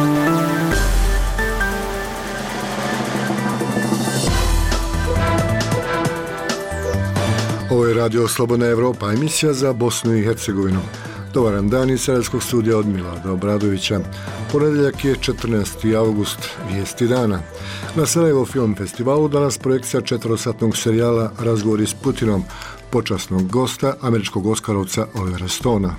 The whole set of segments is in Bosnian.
Ovo je Radio Slobodna Evropa, emisija za Bosnu i Hercegovinu. Dobar dan iz Sarajevskog studija od Milada Obradovića. Ponedjeljak je 14. august, vijesti dana. Na Sarajevo Film Festivalu danas projekcija 4-satnog serijala Razgovori s Putinom, počasnog gosta, američkog oskarovca Olivera Stona.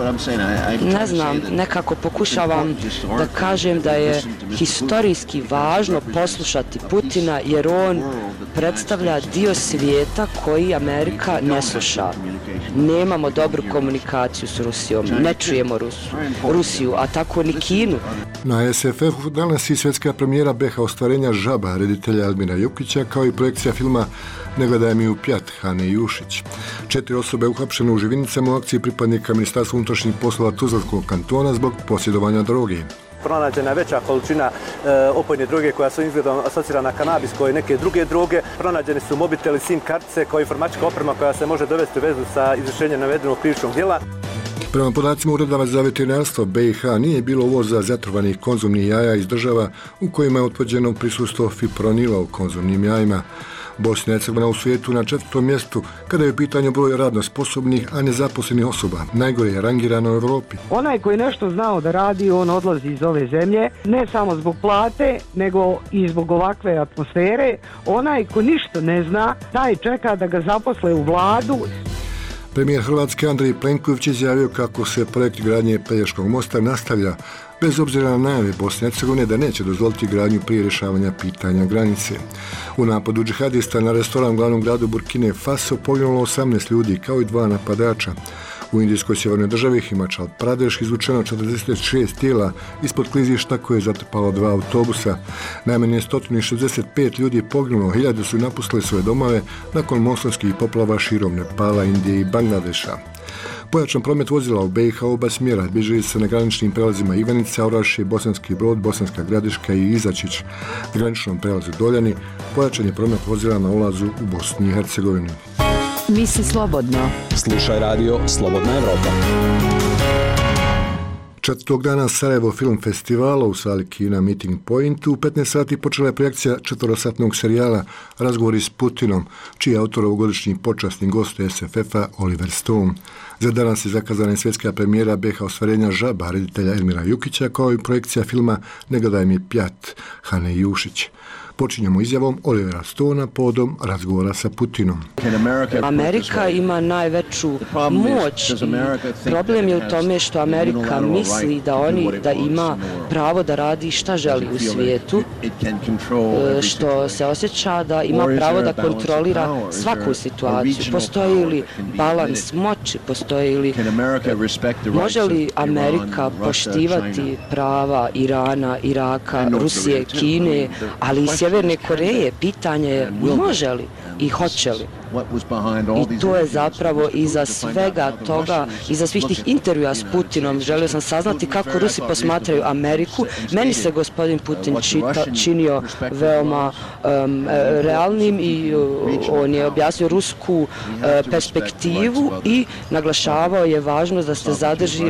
Ne znam, nekako pokušavam da kažem da je historijski važno poslušati Putina jer on predstavlja dio svijeta koji Amerika ne sluša. Nemamo dobru komunikaciju s Rusijom, ne čujemo Rusiju, a tako ni Kinu. Na SFF-u danas i svjetska premijera BH ostvarenja Žaba, reditelja Elmira Jukića, kao i projekcija filma Ne gledaj mi u pjat, Hane Jušić. 4 osobe uhapšene u Živinicama u akciji pripadnika Ministarstva unutrašnjih poslova Tuzlanskog kantona zbog posjedovanja droge. Pronađena je veća količina opojne droge koja su izgledom asocirana na kanabis kao i neke druge droge. Pronađeni su mobiteli, SIM kartice kao informatička oprema koja se može dovesti u vezu sa izvršenjem navedenog krivičnog djela. Prema podacima Ureda za veterinarstvo BiH nije bilo uvoza zatrovanih konzumnih jaja iz država u kojima je utvrđeno prisustvo fipronila u konzumnim jajima. Bosna i Hercegovina u svijetu na 4. mjestu kada je u pitanju broj radno sposobnih, a nezaposlenih osoba. Najgore je rangirano u Evropi. Onaj koji nešto znao da radi, on odlazi iz ove zemlje, ne samo zbog plate, nego i zbog ovakve atmosfere. Onaj ko ništa ne zna, taj čeka da ga zaposle u vladu. Premijer Hrvatske Andrej Plenković izjavio kako se projekt gradnje Pelješkog mosta nastavlja, bez obzira na najave Bosne i Hercegovine da neće dozvoliti gradnju prije rješavanja pitanja granice. U napadu džihadista na restoran u glavnom gradu Burkine Faso poginulo 18 ljudi kao i 2 napadača. U indijskoj sjevernoj državi Himachal Pradesh izvučeno 46 tijela ispod klizišta koje je zatrpalo 2 autobusa. Najmanje 165 ljudi je poginulo, 1000 su napustili svoje domove nakon monsunskih poplava širom Nepala, Indije i Bangladeša. Pojačan promet vozila u BiH u oba smjera bilježi se na graničnim prelazima Ivanica, Orašje, Bosanski Brod, Bosanska Gradiška i Izačić. Na graničnom prelazu Doljani pojačan je promet vozila na ulazu u Bosni i Hercegovini. Misli slobodno. Slušaj radio Slobodna Evropa. 4. dana Sarajevo Film Festivala u sali kina Meeting Point u 15 sati počela je projekcija 4-satnog serijala Razgovori s Putinom, čiji je autor ovogodišnji počasni gost SFF-a Oliver Stone. Za danas je zakazana i svjetska premijera BH ostvarenja Žaba, reditelja Elmira Jukića, kao i projekcija filma Ne gledaj mi pjat, Hane Jušić. Počinjemo izjavom Olivera Stona povodom razgovora sa Putinom. Amerika ima najveću moć. Problem je u tome što Amerika misli da ima pravo da radi šta želi u svijetu, što se osjeća da ima pravo da kontrolira svaku situaciju. Postoji li balans moći, može li Amerika poštivati prava Irana, Iraka, Rusije, Kine, ali i Sjeverne Koreje? Pitanje je može li i hoće li. I to je zapravo iza svega toga, iza svih tih intervjua s Putinom. Želio sam saznati kako Rusi posmatraju Ameriku. Meni se gospodin Putin činio veoma realnim i on je objasnio rusku perspektivu i naglašavao je važnost da se zadrži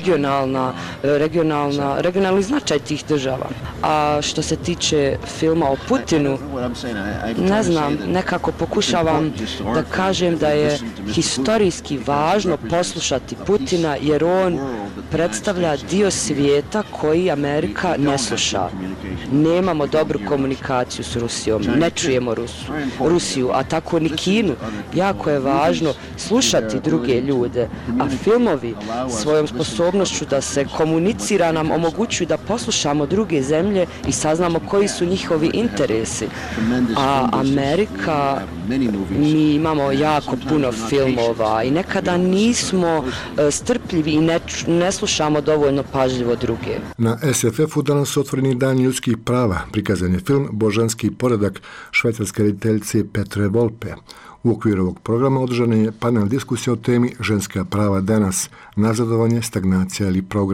regionalni značaj tih država. A što se tiče filma o Putinu, ne znam, nekako pokušavam da kažem da je historijski važno poslušati Putina jer on predstavlja dio svijeta koji Amerika ne sluša. Nemamo dobru komunikaciju s Rusijom, ne čujemo Rusiju, a tako ni Kinu. Jako je važno slušati druge ljude, a filmovi svojom sposobnošću da se komunicira nam omogućuju da poslušamo druge zemlje i saznamo koji su njihovi interesi. A Amerika, mi imamo jako puno filmova i nekada nismo strpljivi i ne slušamo dovoljno pažljivo druge. Na SFF-u danas otvoreni dan ljudskih prava. Prikazan je film Božanski poredak švajcarske rediteljice Petre Volpe. U okviru ovog programa održan je panel diskusija o temi Ženska prava danas, nazadovanje, stagnacija ili progres.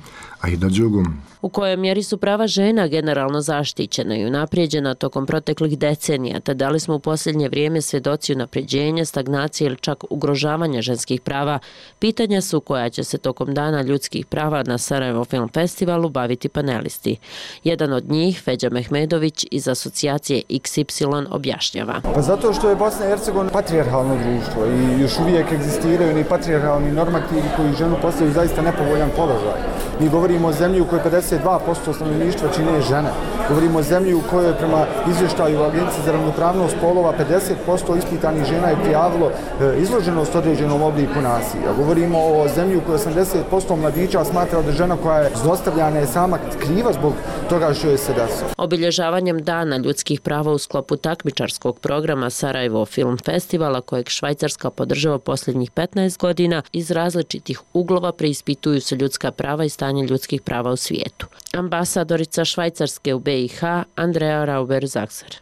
Aida Đugum. U kojoj mjeri su prava žena generalno zaštićena i unaprijeđena tokom proteklih decenija, te da li smo u posljednje vrijeme svjedoci unapređenja, stagnacije ili čak ugrožavanja ženskih prava, pitanja su koja će se tokom Dana ljudskih prava na Sarajevo Film Festivalu baviti panelisti. Jedan od njih, Feđa Mehmedović iz asocijacije XY, objašnjava. Pa zato što je Bosna i Hercegovina patrijarhalno društvo i još uvijek egzistiraju ni patrijarhalni normativi koji ženu postavljaju zaista nepovoljan položaj. Mi govorimo o zemlji u kojoj 52% stanovništva čine žene. Govorimo o zemlji u kojoj prema izvještaju Agencije za ravnopravnost spolova 50% ispitanih žena je prijavilo izloženost određenom obliku nasilja. Govorimo o zemlji u kojoj 80% mladića smatra da žena koja je zlostavljana je sama kriva zbog toga što je se desilo. Obilježavanjem Dana ljudskih prava u sklopu takmičarskog programa Sarajevo Film Festivala, kojeg Švajcarska podržava posljednjih 15 godina, iz različitih uglova preispituju se ljudska prava i stanje ljudskih prava u svijetu. Ambasadorica Švajcarske u BiH, Andrea Rauber-Zagser.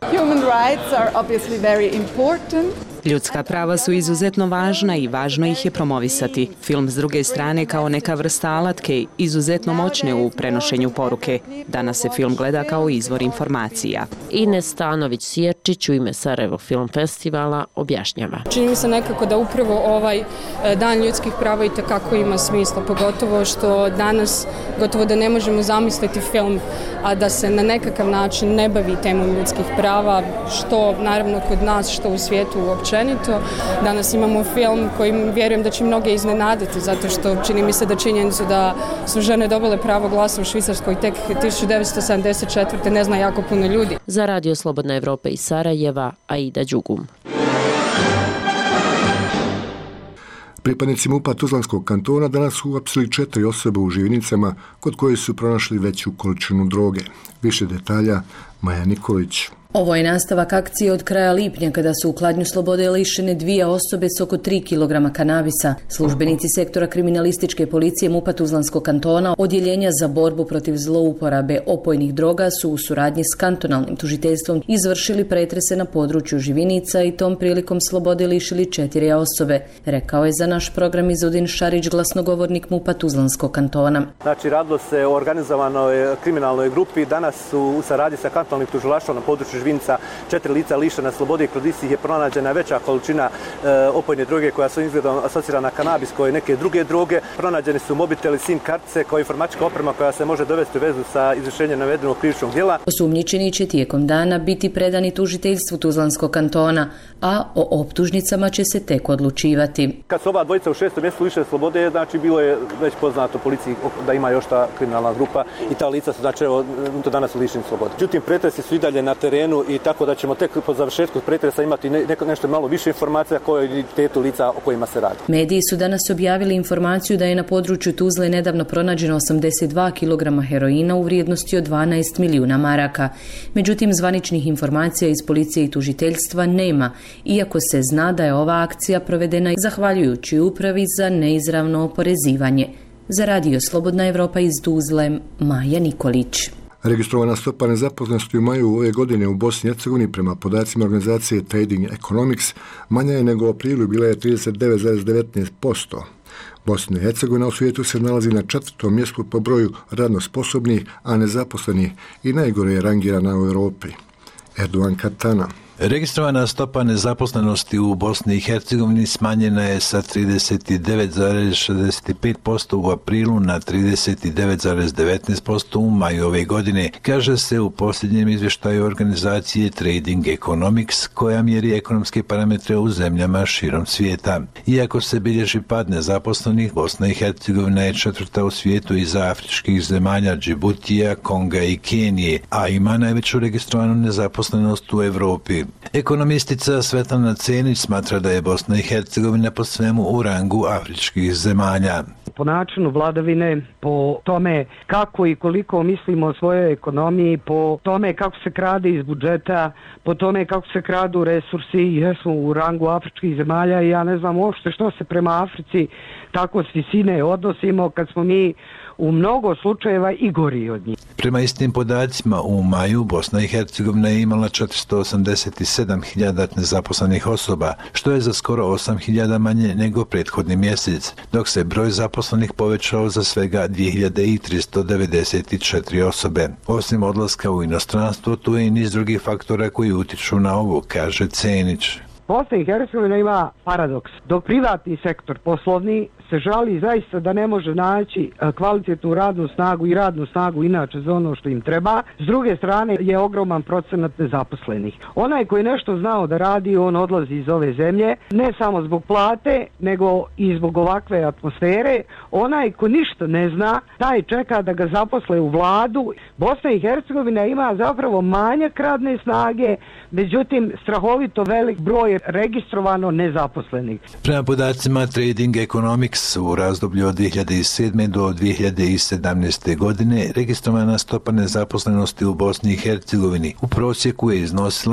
Ljudska prava su izuzetno važna i važno ih je promovisati. Film s druge strane kao neka vrsta alatke izuzetno moćne u prenošenju poruke. Danas se film gleda kao izvor informacija. Ines Stanović-Sjerčić u ime Sarajevo Film Festivala objašnjava. Čini mi se nekako da upravo ovaj Dan ljudskih prava i tekako ima smisla, pogotovo što danas gotovo da ne možemo zamisliti film, a da se na nekakav način ne bavi temom ljudskih prava, što naravno kod nas, što u svijetu općenito. Danas imamo film koji vjerujem da će mnoge iznenaditi, zato što čini mi se da činjenicu da su žene dobile pravo glasa u Švicarskoj tek 1974. ne zna jako puno ljudi. Za Radio Slobodna Evropa iz Sarajeva, Aida Đugum. Pripadnici MUP-a Tuzlanskog kantona danas su uhapsili 4 osobe u Živinicama kod koje su pronašli veću količinu droge. Više detalja Maja Nikolić. Ovo je nastavak akcije od kraja lipnja kada su u kladnju slobode lišene 2 osobe s oko 3 kg kanabisa. Službenici sektora kriminalističke policije MUP-a Tuzlanskog kantona, odjeljenja za borbu protiv zlouporabe opojnih droga, su u suradnji s kantonalnim tužiteljstvom izvršili pretrese na području Živinica i tom prilikom slobode lišili 4 osobe, rekao je za naš program Izudin Šarić, glasnogovornik MUP-a Tuzlanskog kantona. Znači, radilo se o organizovanoj kriminalnoj grupi. Danas su u saradnji sa kantonalnim tužilaštvom na području Živinica 4 lica lišena slobode i kod istih je pronađena veća količina opojne droge koja su izgledom asocirana na kanabis kao i neke druge droge. Pronađeni su mobiteli, SIM kartice kao informatička oprema koja se može dovesti u vezu sa izvršenjem navedenog krivičnog djela. Osumnjičeni će tijekom dana biti predani tužiteljstvu Tuzlanskog kantona, a o optužnicama će se tek odlučivati. Kad su oba dvojica u 6. mjesecu lišene slobode, znači bilo je već poznato policiji da ima još ta kriminalna grupa i ta lica su, znači evo, to danas su lišeni slobode. Međutim, pretresi su i dalje na terenu i tako da ćemo tek po završetku pretresa imati nešto malo više informacija o identitetu lica o kojima se radi. Mediji su danas objavili informaciju da je na području Tuzle nedavno pronađeno 82 kg heroina u vrijednosti od 12 milijuna maraka. Međutim, zvaničnih informacija iz policije i tužiteljstva nema, iako se zna da je ova akcija provedena zahvaljujući upravi za neizravno oporezivanje. Za Radio Slobodna Evropa iz Tuzle, Maja Nikolić. Registrovana stopa nezaposlenosti u maju ove godine u Bosni i Hercegovini prema podacima organizacije Trading Economics manja je nego u aprilu, bila je 39,19%. Bosna i Hercegovina u svijetu se nalazi na 4. mjestu po broju radno sposobnih, a nezaposlenih i najgore je rangirana u Europi. Erdogan Katana. Registrovana stopa nezaposlenosti u Bosni i Hercegovini smanjena je sa 39,65% u aprilu na 39,19% u maju ove godine, kaže se u posljednjem izvještaju organizacije Trading Economics, koja mjeri ekonomske parametre u zemljama širom svijeta. Iako se bilježi pad nezaposlenih, Bosna i Hercegovina je 4. u svijetu iza afričkih zemalja Džibutija, Konga i Kenije, a ima najveću registrovanu nezaposlenost u Europi. Ekonomistica Svetlana Cenić smatra da je Bosna i Hercegovina po svemu u rangu afričkih zemalja. Po načinu vladavine, po tome kako i koliko mislimo o svojoj ekonomiji, po tome kako se krade iz budžeta, po tome kako se kradu resursi, jesmo u rangu afričkih zemalja i ja ne znam uopšte što se prema Africi tako s visine odnosimo kad smo mi u mnogo slučajeva i gori od njih. Prema istim podacima, u maju Bosna i Hercegovina je imala 487.000 nezaposlenih osoba, što je za skoro 8.000 manje nego prethodni mjesec, dok se broj zaposlenih povećao za svega 2.394 osobe. Osim odlaska u inostranstvo, tu je i niz drugih faktora koji utiču na ovo, kaže Cenić. Bosna i Hercegovina ima paradoks. Dok privatni sektor poslovni se žali zaista da ne može naći kvalitetnu radnu snagu i radnu snagu inače za ono što im treba, s druge strane je ogroman procenat nezaposlenih. Onaj koji nešto znao da radi, on odlazi iz ove zemlje, ne samo zbog plate, nego i zbog ovakve atmosfere. Onaj ko ništa ne zna, taj čeka da ga zaposle u vladu. Bosna i Hercegovina ima zapravo manjak radne snage, međutim strahovito velik broj registrovano nezaposlenih. Prema podacima Trading Economics, u razdoblju od 2007. do 2017. godine registrovana stopa nezaposlenosti u Bosni i Hercegovini u prosjeku je iznosila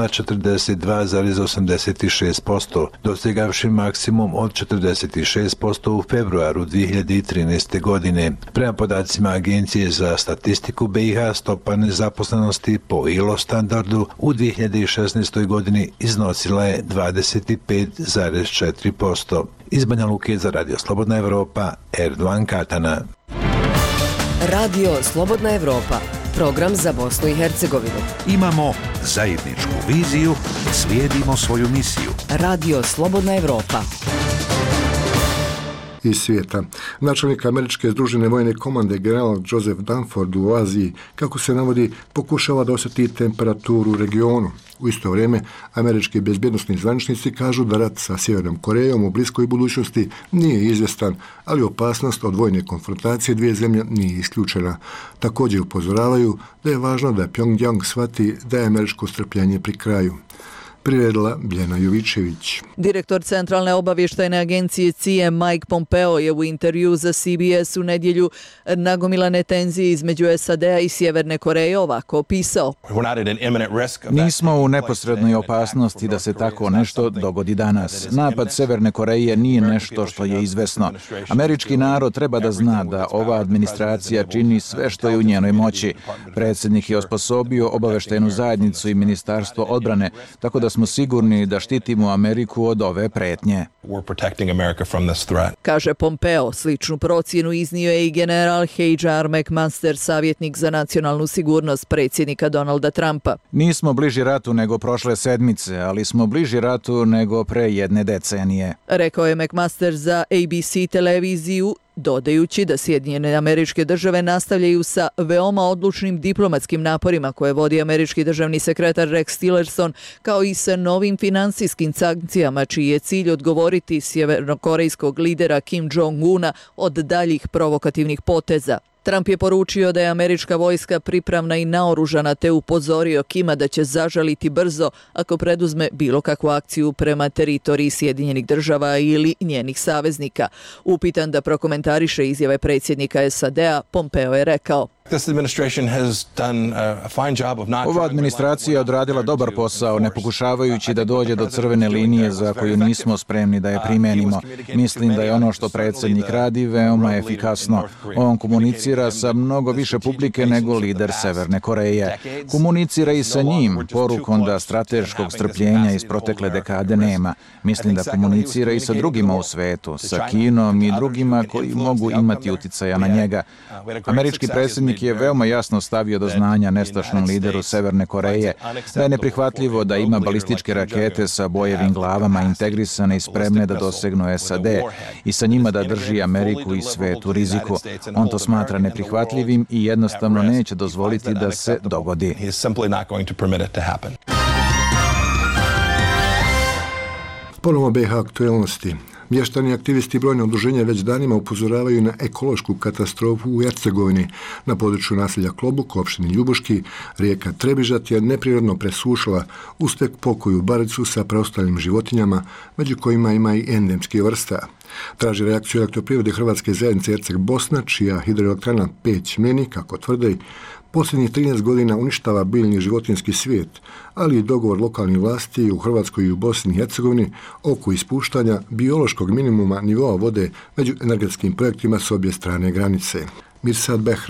42,86%, dosegavši maksimum od 46% u februaru 2013. godine. Prema podacima Agencije za statistiku BiH, stopa nezaposlenosti po ILO standardu u 2016. godini iznosila je 25,4%. Iz Banja Luke za Radio Slobodna Evropa, Erdovan Katana. Radio Slobodna Evropa, program za Bosnu i Hercegovinu. Imamo zajedničku viziju, slijedimo svoju misiju. Radio Slobodna Evropa. Iz svijeta. Načelnik američke združene vojne komande general Joseph Dunford u Aziji, kako se navodi, pokušava da osjeti temperaturu u regionu. U isto vrijeme, američki bezbjednosni zvaničnici kažu da rat sa Sjevernom Korejom u bliskoj budućnosti nije izvjestan, ali opasnost od vojne konfrontacije dvije zemlje nije isključena. Također upozoravaju da je važno da Pyongyang shvati da je američko strpljenje pri kraju. Priredila Bljena Jovičević. Direktor Centralne obavještajne agencije CIA Mike Pompeo je u intervju za CBS u nedjelju nagomilane tenzije između SAD-a i Sjeverne Koreje ovako opisao. Nismo u neposrednoj opasnosti da se tako nešto dogodi danas. Napad Sjeverne Koreje nije nešto što je izvesno. Američki narod treba da zna da ova administracija čini sve što je u njenoj moći. Predsjednik je osposobio obavještajnu zajednicu i Ministarstvo odbrane, tako da smo sigurni da štitimo Ameriku od ove pretnje. Kaže Pompeo, sličnu procjenu iznio je i general H.R. McMaster, savjetnik za nacionalnu sigurnost predsjednika Donalda Trumpa. Nismo bliži ratu nego prošle sedmice, ali smo bliži ratu nego pre jedne decenije. Rekao je McMaster za ABC televiziju, dodajući da Sjedinjene Američke Države nastavljaju sa veoma odlučnim diplomatskim naporima koje vodi američki državni sekretar Rex Tillerson, kao i sa novim finansijskim sankcijama čiji je cilj odgovoriti sjevernokorejskog lidera Kim Jong-una od daljih provokativnih poteza. Trump je poručio da je američka vojska pripravna i naoružana te upozorio Kima da će zažaliti brzo ako preduzme bilo kakvu akciju prema teritoriji Sjedinjenih Država ili njenih saveznika. Upitan da prokomentariše izjave predsjednika SAD-a, Pompeo je rekao: Ova administracija je odradila dobar posao, ne pokušavajući da dođe do crvene linije za koju nismo spremni da je primenimo. Mislim da je ono što predsjednik radi veoma efikasno. On komunicira sa mnogo više publike nego lider Severne Koreje. Komunicira i sa njim, porukom da strateškog strpljenja iz protekle dekade nema. Mislim da komunicira i sa drugima u svetu, sa Kinom i drugima koji mogu imati uticaja na njega. Američki predsjednik je veoma jasno stavio do znanja nestašnom lideru Severne Koreje da je neprihvatljivo da ima balističke rakete sa bojevim glavama integrisane i spremne da dosegnu SAD i sa njima da drži Ameriku i svet u riziku. On to smatra neprihvatljivim i jednostavno neće dozvoliti da se dogodi. Ponovo BiH aktualnosti. Mještani aktivisti i brojne udruženja već danima upozoravaju na ekološku katastrofu u Hercegovini. Na području naselja Klobuk, opštini Ljubuški, rijeka Trebižat je neprirodno presušila ustek pokoju baricu sa preostalim životinjama, među kojima ima i endemskih vrsta. Traži reakciju Elektroprivrede Hrvatske zajednice Erceg Bosna, čija hidroelektrana Peć Mljeni, kako tvrde, posljednjih 13 godina uništava biljni životinjski svijet, ali i dogovor lokalnih vlasti u Hrvatskoj i u Bosni i Hercegovini oko ispuštanja biološkog minimuma nivoa vode među energetskim projektima s obje strane granice. Mirsad Behram.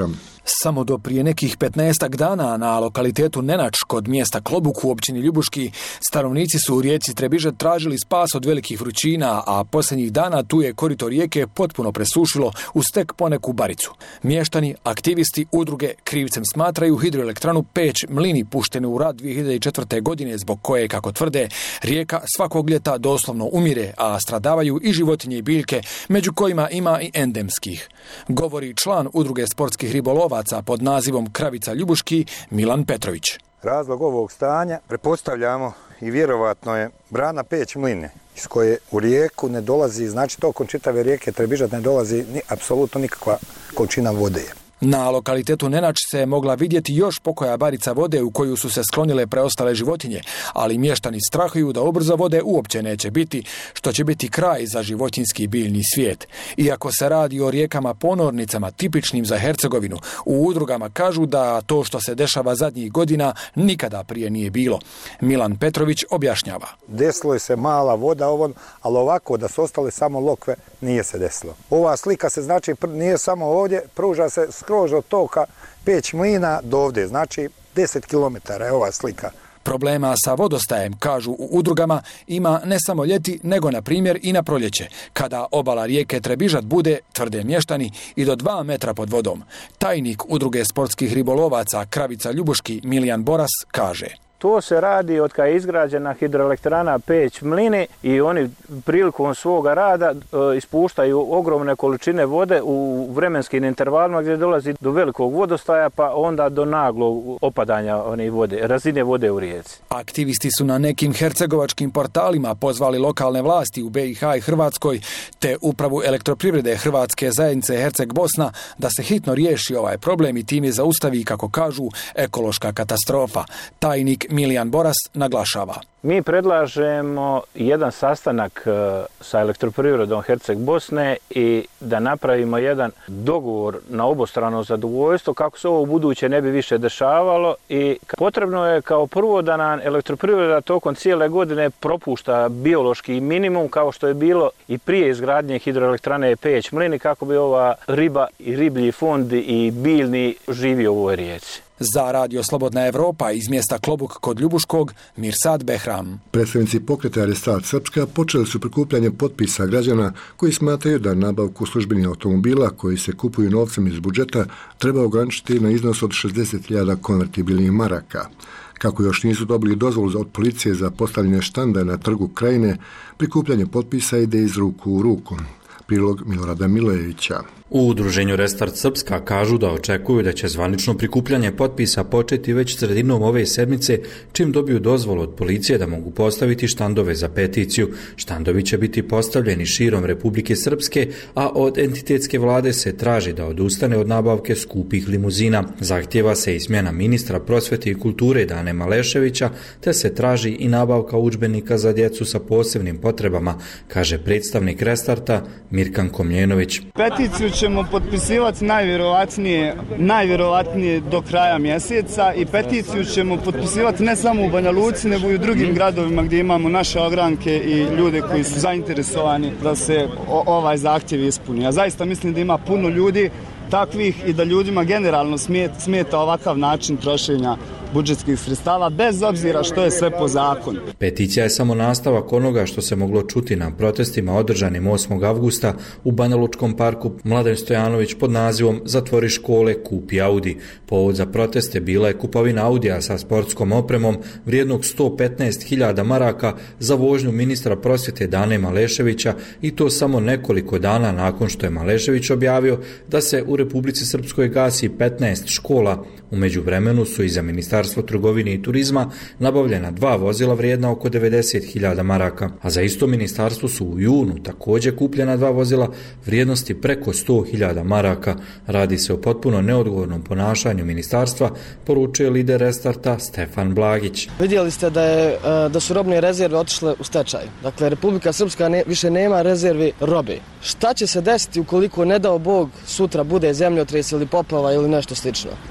Samo do prije nekih 15 dana na lokalitetu Nenač kod mjesta Klobuk u općini Ljubuški stanovnici su u rijeci Trebižet tražili spas od velikih vrućina, a posljednjih dana tu je korito rijeke potpuno presušilo uz tek poneku baricu. Mještani, aktivisti, udruge krivcem smatraju hidroelektranu Peć Mlini puštenu u rad 2004. godine zbog koje, kako tvrde, rijeka svakog ljeta doslovno umire, a stradavaju i životinje i biljke, među kojima ima i endemskih. Govori član udruge sportskih ribolovaca pod nazivom Kravica Ljubuški Milan Petrović. Razlog ovog stanja pretpostavljamo i vjerovatno je brana Peć Mline iz koje u rijeku ne dolazi, znači tokom čitave rijeke Trebižat ne dolazi apsolutno nikakva količina vode. Na lokalitetu Nenač se mogla vidjeti još pokoja barica vode u koju su se sklonile preostale životinje, ali mještani strahuju da ubrzo vode uopće neće biti, što će biti kraj za životinjski i biljni svijet. Iako se radi o rijekama ponornicama tipičnim za Hercegovinu, u udrugama kažu da to što se dešava zadnjih godina nikada prije nije bilo. Milan Petrović objašnjava. Desilo je se mala voda ali ovako da su ostale samo lokve nije se desilo. Ova slika se znači nije samo ovdje, pruža se skroz od toka Peć Mlina do ovdje, znači 10 km je ova slika. Problema sa vodostajem, kažu u udrugama, ima ne samo ljeti, nego na primjer i na proljeće, kada obala rijeke Trebižat bude, tvrde mještani, i do 2 metra pod vodom. Tajnik udruge sportskih ribolovaca Kravica Ljubuški Milijan Boras kaže. To se radi od kada je izgrađena hidroelektrana Peć Mlini i oni prilikom svoga rada ispuštaju ogromne količine vode u vremenskim intervalima gdje dolazi do velikog vodostaja pa onda do naglog opadanja razine vode u rijeci. Aktivisti su na nekim hercegovačkim portalima pozvali lokalne vlasti u BiH i Hrvatskoj te upravu elektroprivrede Hrvatske zajednice Herceg Bosna da se hitno riješi ovaj problem i time zaustavi, kako kažu, ekološka katastrofa. Tajnik Milijan Boras naglašava. Mi predlažemo jedan sastanak sa elektroprivredom Herceg Bosne i da napravimo jedan dogovor na obostrano zadovoljstvo kako se ovo u buduće ne bi više dešavalo i potrebno je kao prvo da nam elektroprivreda tokom cijele godine propušta biološki minimum kao što je bilo i prije izgradnje hidroelektrane Peć Mlini kako bi ova riba i riblji fond i biljni živio u ovoj rijeci. Za Radio Slobodna Evropa iz mjesta Klobuk kod Ljubuškog, Mirsad Behram. Predstavnici pokreta Restart Srpska počeli su prikupljanje potpisa građana koji smatraju da nabavku službenih automobila koji se kupuju novcem iz budžeta treba ograničiti na iznos od 60.000 konvertibilnih maraka. Kako još nisu dobili dozvolu od policije za postavljanje štanda na trgu Krajine, prikupljanje potpisa ide iz ruku u ruku. Prilog Milorada Milojevića. U udruženju Restart Srpska kažu da očekuju da će zvanično prikupljanje potpisa početi već sredinom ove sedmice, čim dobiju dozvolu od policije da mogu postaviti štandove za peticiju. Štandovi će biti postavljeni širom Republike Srpske, a od entitetske vlade se traži da odustane od nabavke skupih limuzina. Zahtjeva se i smjena ministra prosvete i kulture Dane Maleševića, te se traži i nabavka udžbenika za djecu sa posebnim potrebama, kaže predstavnik Restarta Mirkan Komljenović. Peticiju ćemo potpisivati najvjerovatnije do kraja mjeseca i peticiju ćemo potpisivati ne samo u Banja Luci, nego i u drugim gradovima gdje imamo naše ogranke i ljude koji su zainteresovani da se ovaj zahtjev ispuni. Ja zaista mislim da ima puno ljudi takvih i da ljudima generalno smeta ovakav način trošenja budžetskih sredstava, bez obzira što je sve po zakonu. Peticija je samo nastavak onoga što se moglo čuti na protestima održanim 8. avgusta u Banja Lučkom parku Mladen Stojanović pod nazivom Zatvori škole, kupi Audi. Povod za proteste bila je kupovina Audija sa sportskom opremom vrijednog 115.000 maraka za vožnju ministra prosvjete Dane Maleševića i to samo nekoliko dana nakon što je Malešević objavio da se u Republici Srpskoj gasi 15 škola. U međuvremenu su i za Ministarstvo trgovine i turizma nabavljena 2 vozila vrijedna oko 90.000 maraka, a za isto ministarstvo su u junu također kupljena 2 vozila vrijednosti preko 100.000 maraka. Radi se o potpuno neodgovornom ponašanju ministarstva, poručuje lider Restarta Stefan Blagić. Vidjeli ste da su robne rezerve otišle u stečaj. Dakle, Republika Srpska više nema rezervi robe. Šta će se desiti ukoliko, ne dao Bog, sutra bude zemljotres ili poplava ili nešto slično? Hoće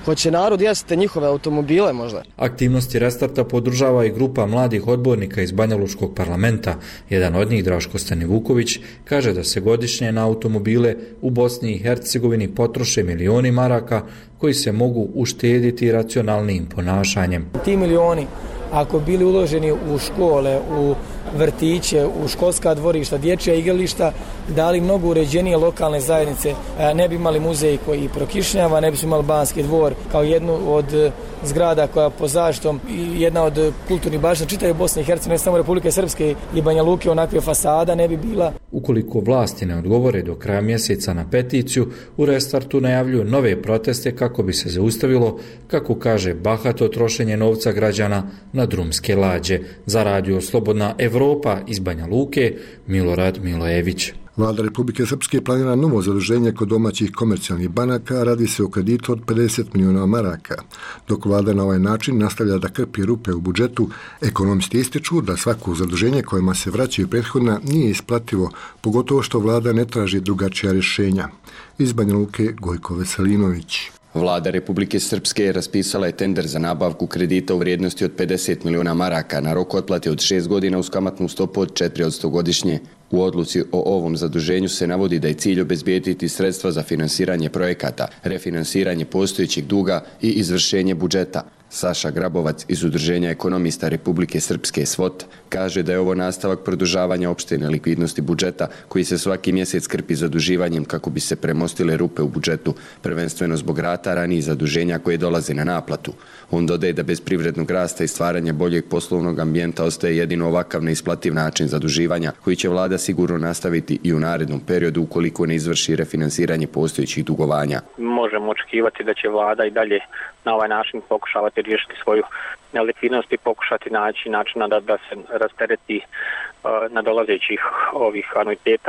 narod jeste njihove automobile možda. Aktivnosti Restarta podržava i grupa mladih odbornika iz Banjalučkog parlamenta. Jedan od njih, Draško Stanivuković, kaže da se godišnje na automobile u Bosni i Hercegovini potroše milioni maraka koji se mogu uštediti racionalnim ponašanjem. Ti milioni, ako bili uloženi u škole, u vrtiće, u školska dvorišta, dječja igrališta, dali mnogo uređenije lokalne zajednice, ne bi imali muzej koji prokišnjava, ne bi imali Banski dvor kao jednu od zgrada koja po zaštitom i jedna od kulturnih baština čitave Bosne i Hercegovine, ne samo Republike Srpske i Banja Luke, onakve fasada ne bi bila. Ukoliko vlasti ne odgovore do kraja mjeseca na peticiju, u Restartu najavljuju nove proteste kako bi se zaustavilo, kako kaže, bahato trošenje novca građana na drumske lađe. Za Radio Slobodna Evropa iz Banja Luke, Milorad Milojević. Vlada Republike Srpske planira novo zaduženje kod domaćih komercijalnih banaka, radi se o kreditu od 50 miliona maraka. Dok vlada na ovaj način nastavlja da krpi rupe u budžetu, ekonomisti ističu da svako zaduženje kojima se vraćaju prethodna nije isplativo, pogotovo što vlada ne traži drugačija rješenja. Iz Banja Luke, Gojko Veselinović. Vlada Republike Srpske raspisala je tender za nabavku kredita u vrijednosti od 50 miliona maraka na rok otplate od 6 godina uz kamatnu stopu od 4% godišnje. U odluci o ovom zaduženju se navodi da je cilj obezbijediti sredstva za finansiranje projekata, refinansiranje postojećeg duga i izvršenje budžeta. Saša Grabovac iz Udruženja ekonomista Republike Srpske SVOT kaže da je ovo nastavak produžavanja opšte nelikvidnosti budžeta koji se svaki mjesec krpi zaduživanjem kako bi se premostile rupe u budžetu, prvenstveno zbog rata ranijih zaduženja koje dolaze na naplatu. On dodaje da bez privrednog rasta i stvaranja boljeg poslovnog ambijenta ostaje jedino ovakav neisplativ način zaduživanja koji će vlada sigurno nastaviti i u narednom periodu ukoliko ne izvrši refinansiranje postojećih dugovanja. Možemo očekivati da će vlada i dalje na ovaj način pokušavati riješiti svoju nelikvidnost i pokušati naći načina da se rastereti nadolazećih ovih anuiteta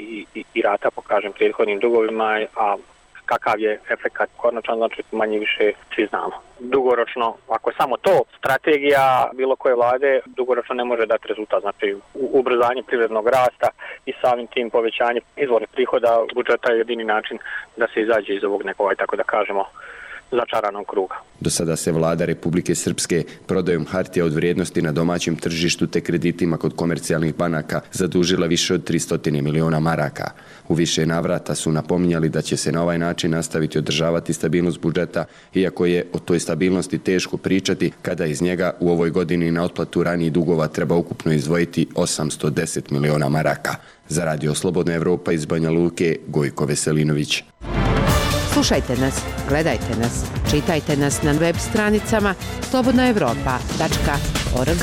i rata po kažem prethodnim dugovima, a kakav je efekat konačan, znači manje više svi znamo. Dugoročno, ako je samo to strategija bilo koje vlade, dugoročno ne može dati rezultat. Znači ubrzanje privrednog rasta i samim tim povećanje izvornih prihoda budžeta je jedini način da se izađe iz ovog nekog, tako da kažemo, začaranog kruga. Do sada se vlada Republike Srpske prodajom hartija od vrijednosti na domaćem tržištu te kreditima kod komercijalnih banaka zadužila više od 300 miliona maraka. U više navrata su napominjali da će se na ovaj način nastaviti održavati stabilnost budžeta, iako je o toj stabilnosti teško pričati kada iz njega u ovoj godini na otplatu ranijih dugova treba ukupno izdvojiti 810 miliona maraka. Za Radio Slobodna Evropa iz Banja Luke, Gojko Veselinović. Slušajte nas, gledajte nas, čitajte nas na web stranicama slobodnaevropa.org.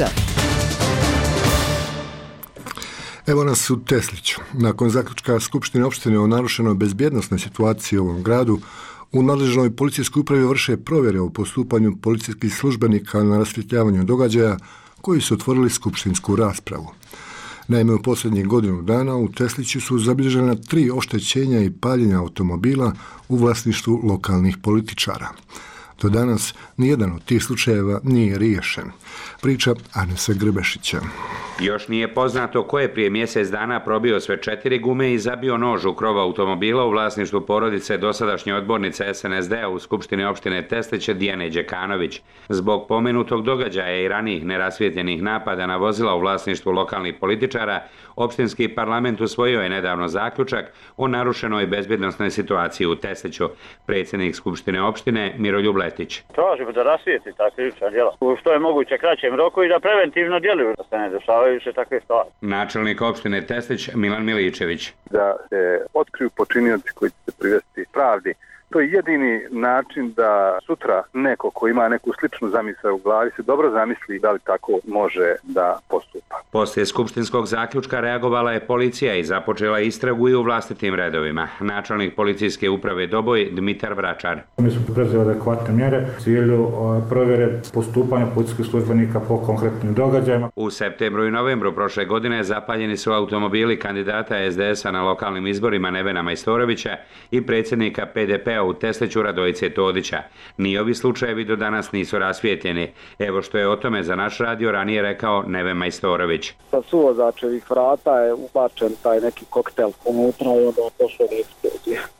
Evo nas u Tesliću. Nakon zaključka Skupštine opštine o narušenoj bezbjednosnoj situaciji u ovom gradu, u nadležnoj policijskoj upravi vrše provjere o postupanju policijskih službenika na rasvjetljavanju događaja koji su otvorili skupštinsku raspravu. Naime, u posljednjih godinu dana u Tesliću su zabilježena 3 oštećenja i paljenja automobila u vlasništvu lokalnih političara. Do danas nijedan od tih slučajeva nije riješen. Priča Anese Grbešića. Još nije poznato ko je prije mjesec dana probio sve 4 gume i zabio nož u krov automobila u vlasništvu porodice dosadašnje odbornice SNSD-a u Skupštini opštine Tesliće Dijane Đekanović. Zbog pomenutog događaja i ranijih nerasvijetljenih napada na vozila u vlasništvu lokalnih političara, opštinski parlament usvojio je nedavno zaključak o narušenoj bezbjednosnoj situaciji u Tesliću. Predsjednik Skupštine opštine Miroljub Letić. Tražimo da rasvijeti ta krivična djela u što je moguće kraćem roku i da preventivno djeluju, da se ne dešavaju više takve stvari. Načelnik opštine Teslić Milan Miličević. Da se otkriju počinioci koji će se privesti pravdi. To je jedini način da sutra neko ko ima neku sličnu zamisao u glavi se dobro zamisli da li tako može da postupa. Poslije skupštinskog zaključka reagovala je policija i započela istragu i u vlastitim redovima. Načelnik policijske uprave Doboj Dmitar Vračar. Mi smo preduzeli adekvatne mjere u cilju provjere postupanja policijskih službenika po konkretnim događajima. U septembru i novembru prošle godine zapaljeni su automobili kandidata SDS-a na lokalnim izborima Nevena Majstorovića i predsjednika PDP-a u Tesliću Radojice Todića. Ni ovi slučajevi do danas nisu rasvijetljeni. Evo što je o tome za naš radio ranije rekao Neven Majstorović. Sa suvozačevih vrata je ubačen taj neki koktel unutra i onda došlo do eksplozije.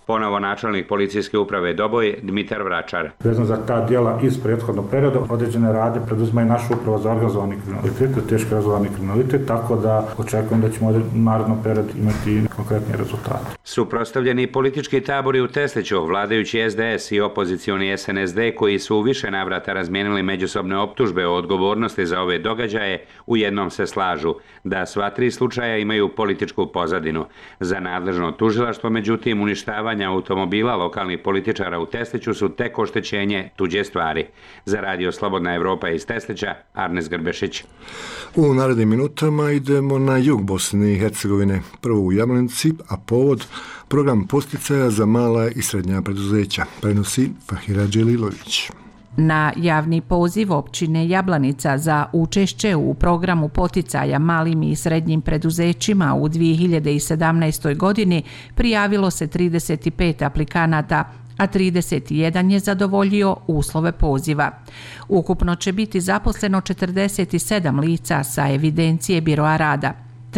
Ponovo načelnik policijske uprave Doboj Dmitar Vračar. Vezano za ta djela iz prethodnog perioda, određene rade preduzimaju naša uprava za organizovani kriminalitet, teški organizovani kriminalitet, tako da očekujem da ćemo u narednom periodu imati konkretni rezultate. Suprotstavljeni politički tabori u Tesliću, vladajući SDS i opozicioni SNSD, koji su u više navrata razmijenili međusobne optužbe o odgovornosti za ove događaje, u jednom se slažu da sva tri slučaja imaju političku pozadinu. Za nadležno tužilaštvo, međutim, uništavanja automobila lokalnih političara u Tesliću su tek oštećenje tuđe stvari. Za Radio Slobodna Evropa iz Teslića, Arnes Grbešić. U narednim minutama idemo na jug Bosne i Hercegovine, prvo u Jablanici, a povod program posticaja za mala i srednja preduzeća, prenosi Fahira Đelilović. Na javni poziv općine Jablanica za učešće u programu poticaja malim i srednjim preduzećima u 2017. godini prijavilo se 35 aplikanata, a 31 je zadovoljio uslove poziva. Ukupno će biti zaposleno 47 lica sa evidencije Biroa rada,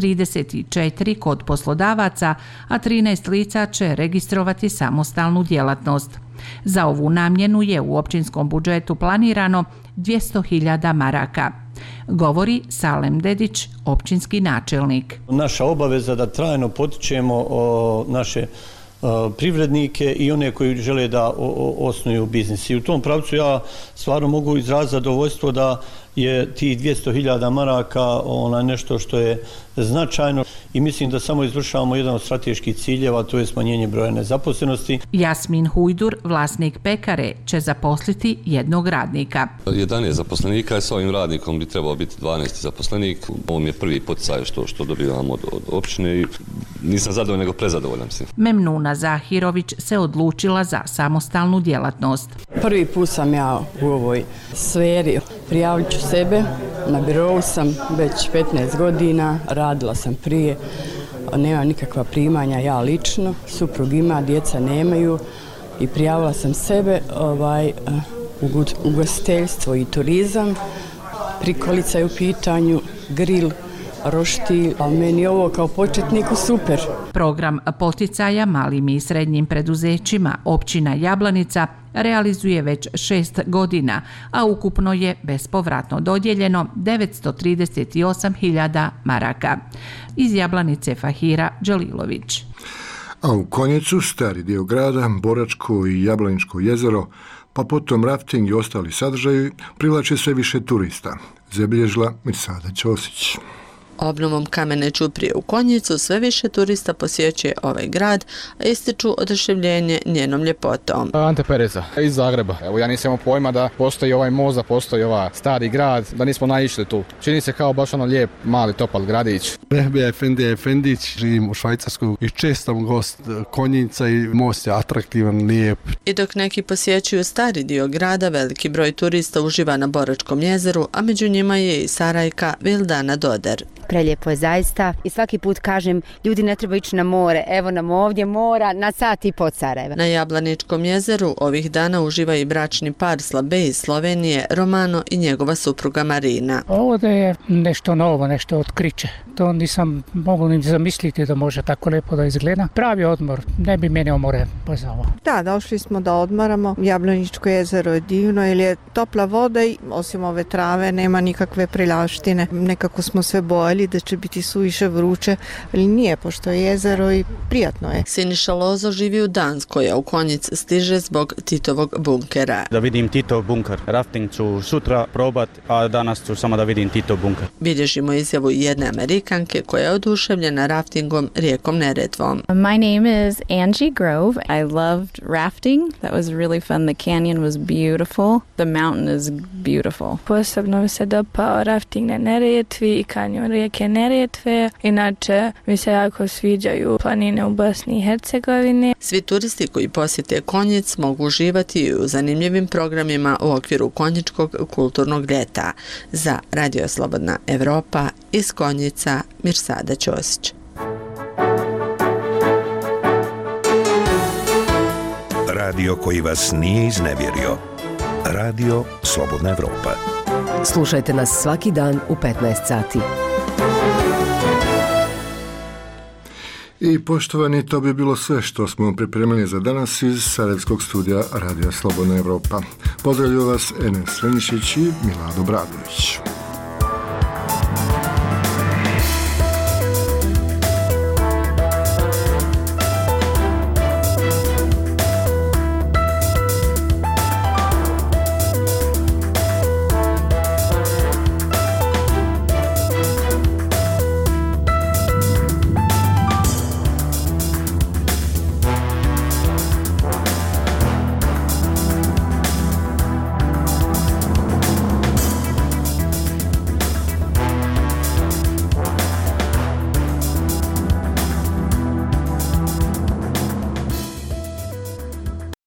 34 kod poslodavaca, a 13 lica će registrovati samostalnu djelatnost. Za ovu namjenu je u općinskom budžetu planirano 200.000 maraka. Govori Salem Dedić, općinski načelnik. Naša obaveza da trajno potičemo naše privrednike i one koji žele da osnuju biznis. I u tom pravcu ja stvarno mogu izraziti zadovoljstvo da je tih 200.000 maraka nešto što je značajno i mislim da samo izvršavamo jedan od strateških ciljeva, to je smanjenje broja nezaposlenosti. Jasmin Hujdur, vlasnik pekare, će zaposliti jednog radnika. 11 zaposlenika je, s ovim radnikom bi trebao biti 12 zaposlenik. Ovo mi je prvi poticaj što dobivamo od općine i nisam zadovoljan nego prezadovoljan si. Memnuna Zahirović se odlučila za samostalnu djelatnost. Prvi put sam ja u ovoj sferi. Prijavit ću sebe, na birovu sam već 15 godina, radila sam prije, nema nikakva primanja ja lično, suprug ima, djeca nemaju i prijavila sam sebe u ugostiteljstvo i turizam, prikolica je u pitanju, grill, roštilj, a meni je ovo kao početniku super. Program poticaja malim i srednjim preduzećima općina Jablanica realizuje već 6 godina, a ukupno je bespovratno dodijeljeno 938.000 maraka. Iz Jablanice Fahira Đelilović. A u Konjicu, stari dio grada, Boračko i Jablaničko jezero, pa potom rafting i ostali sadržaji privlače sve više turista, zabilježila Mirsada Ćosić. Obnovom kamene ćuprije u Konjicu sve više turista posjećuje ovaj grad, a ističu oduševljenje njenom ljepotom. Ante Pereza iz Zagreba. Evo ja nisam imao pojma da postoji ovaj most, da postoji ovaj stari grad, da nismo naišli tu. Čini se kao baš lijep, mali, topal gradić. Behbija Efendija Efendić, živim u Švajcarskoj i čestom gost Konjica i most je atraktivan, lijep. I dok neki posjećuju stari dio grada, veliki broj turista uživa na Boračkom jezeru, a među njima je i Sarajka Vildana Doder. Prelijepo je zaista i svaki put kažem, ljudi ne treba ići na more, evo nam ovdje mora na sat i po Sarajeva. Na Jablaničkom jezeru ovih dana uživa i bračni par Slabe iz Slovenije, Romano i njegova supruga Marina. Ovo da je nešto novo, nešto otkriće. To nisam mogu ni zamisliti da može tako lijepo da izgleda. Pravi odmor, ne bi meni more pozvao. Da, došli smo da odmaramo. Jablaničko jezero je divno jer je topla voda i osim ove trave nema nikakve prljavštine. Nekako smo sve bojali da će biti suviše vruće, ali nije, pošto je jezero i prijatno je. Siniša Lozo živi u Danskoj, a u Konjic stiže zbog Titovog bunkera. Da vidim Titov bunker. Rafting ću sutra probat, a danas ću samo da vidim Titov bunker. Bilježimo izjavu jedne Amerikanke koja je oduševljena raftingom rijekom Neretvom. My name is Angie Grove. I loved rafting. That was really fun. The canyon was beautiful. The mountain is beautiful. Posebno mi se dopao rafting na Neretvi i kanjon rijeke Neretve. Inače mi se jako sviđaju planine u Bosni i Hercegovini. Svi turisti koji posjete Konjic mogu uživati u zanimljivim programima u okviru Konjičkog kulturnog ljeta. Za Radio Slobodna Evropa iz Konjica, Mirsada Ćosić. Radio koji vas nije iznevjerio. Radio Slobodna Evropa. Slušajte nas svaki dan u 15 sati. I poštovani, to bi bilo sve što smo vam pripremili za danas iz Sarajevskog studija Radija Slobodna Evropa. Pozdravljaju vas Enes Svenišić i Milado Bradović.